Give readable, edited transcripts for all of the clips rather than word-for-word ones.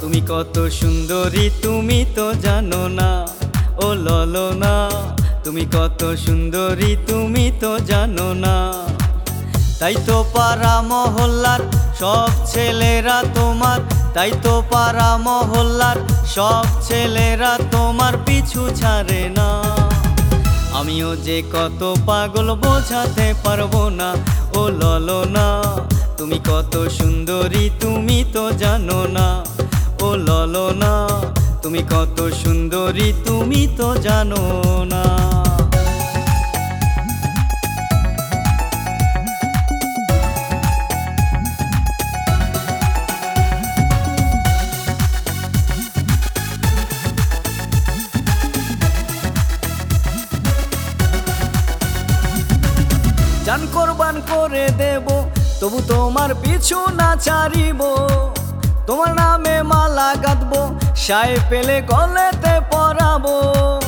তুমি কত সুন্দরী তুমি তো জানো না। ও ললনা তুমি কত সুন্দরী তুমি তো জানো না। তাই তো পাড়া মহল্লার সব ছেলেরা তোমার, তাই তো পাড়া মহল্লার সব ছেলেরা তোমার পিছু ছাড়ে না। আমিও যে কত পাগল বোঝাতে পারবো না। ও ললনা তুমি কত সুন্দরী তুমি তো জানো না। ও ললনা তুমি কত সুন্দরী তুমি তো জানো না। জান কোরবান করে দেব তবু তোমার পিছু না ছাড়িব। তোমার নামে মালা গাঁথবো, সায় পেলে গলেতে পরাবো।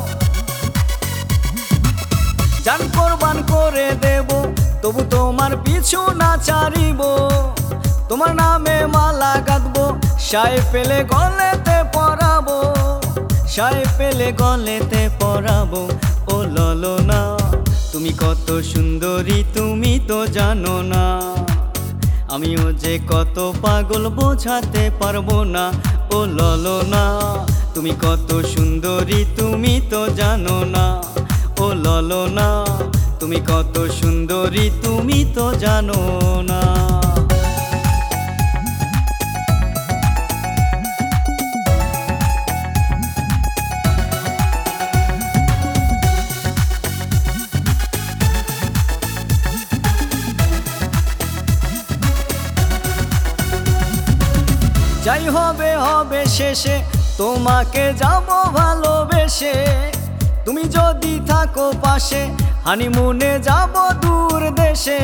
জান কোরবান করে দেব তবু তোমার পিছু না ছাড়িব। তোমার নামে মালা গাঁথবো, সায় পেলে গলেতে পরাবো, সায় পেলে গলেতে পরাবো। ও ললনা তুমি কত সুন্দরী তুমি তো জানো না। আমিও যে কত পাগল বোঝাতে পারবো না। ও ললনা তুমি কত সুন্দরী তুমি তো জানো না। ও ললনা তুমি কত সুন্দরী তুমি তো জানো না। যাই হবে হবে শেষে তোমাকে যাব ভালোবেসে। তুমি যদি থাকো পাশে হানিমুনে যাব দূর দেশে।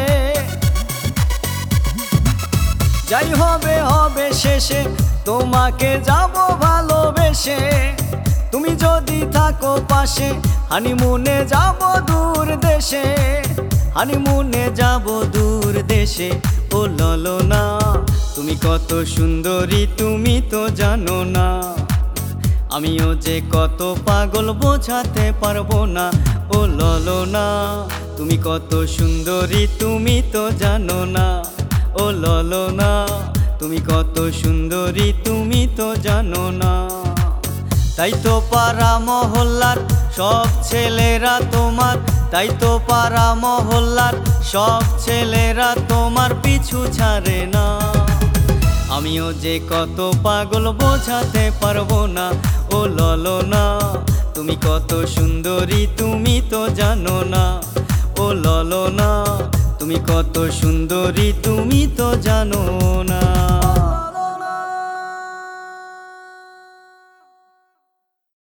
যাই হবে হবে শেষে তোমাকে যাব ভালোবেসে। তুমি যদি থাকো পাশে হানিমুনে যাব দূর দেশে, হানিমুনে যাব দূর দেশে। ও ললনা তুমি কত সুন্দরী তুমি তো জানো না। আমিও যে কত পাগল বোঝাতে পারবো না। ও ললনা তুমি কত সুন্দরী তুমি তো জানো না। ও ললনা তুমি কত সুন্দরী তুমি তো জানো না। তাই তো পাড়া মহল্লার সব ছেলেরা তোমার, তাই তো পাড়া মহল্লার সব ছেলেরা তোমার পিছু ছাড়ে না। আমিও যে কত পাগল বোঝাতে পারবো না। ও ললনা তুমি কত সুন্দরী তুমি তো জানো না। ও ললনা তুমি কত সুন্দরী তুমি তো জানো না।